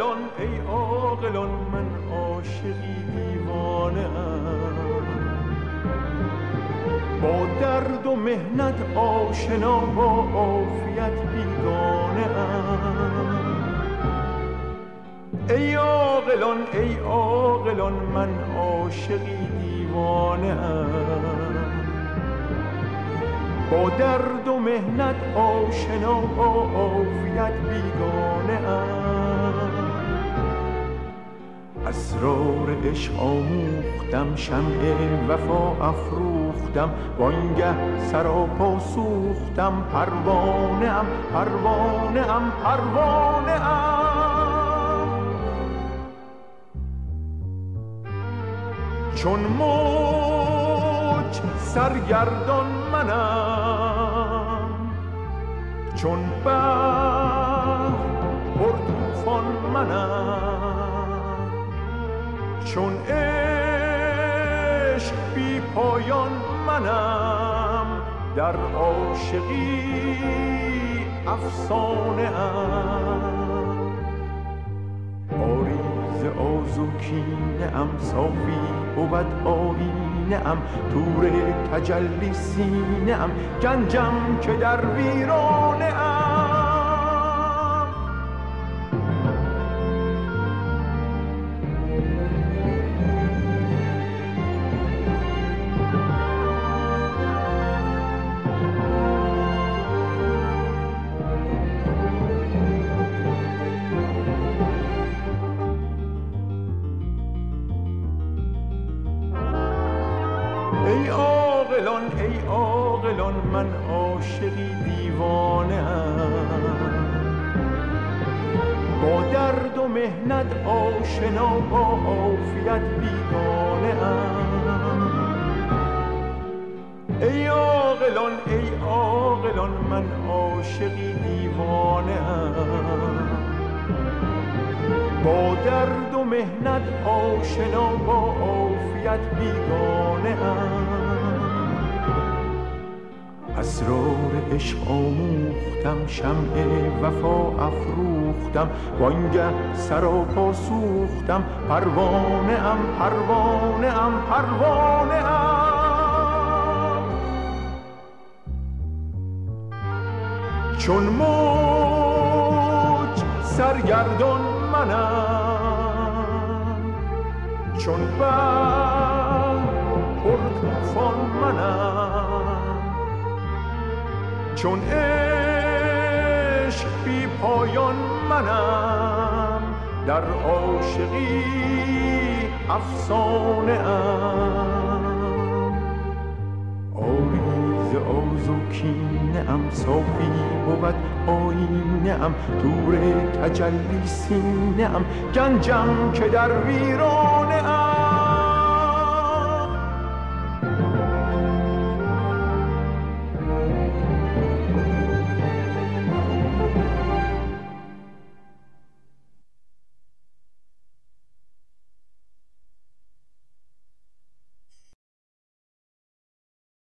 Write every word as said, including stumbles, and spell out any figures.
عاقلان ای عاقلان من عاشقی دیوانه ام، با درد و مهنت آشنا با عافیت بیگانه ام. ای عاقلان ای عاقلان من عاشقی دیوانه ام، با درد و مهنت آشنا با عافیت بیگانه ام. اسرار عشق آموختم، شمع وفا افروختم، وانگه سراپا سوختم، پروانه ام پروانه ام پروانه ام. چون موج سرگردان منم، چون بحر پر طوفان منم، چون عشق بی پایان منم، در عاشقی افسانه ام. آریز آز و کینه ام، صافی بود آینه ام، تور تجلی سینه ام، گنجم که در ویرانه ام. ای عاقلان ای عاقلان من عاشقی دیوانه ام، با درد و مهنت آشنا با عافیت بیگانه ام. ای عاقلان ای عاقلان من عاشقی دیوانه ام، با درد و مهنت آشنا با عافیت بیگانه ام. اسرار عشق آموختم، شمع وفا افروختم، وانگه سراپا سوختم، پروانه ام پروانه ام پروانه ام. چون موج سرگردان منم، چون بحر پر طوفان منم، چون عشق بی پایان منم، در عاشقی افسانه ام. آریز آز و کینه ام، صافی بود آینه ام، تور تجلی سینه ام، گنجم که در ویرانه ام.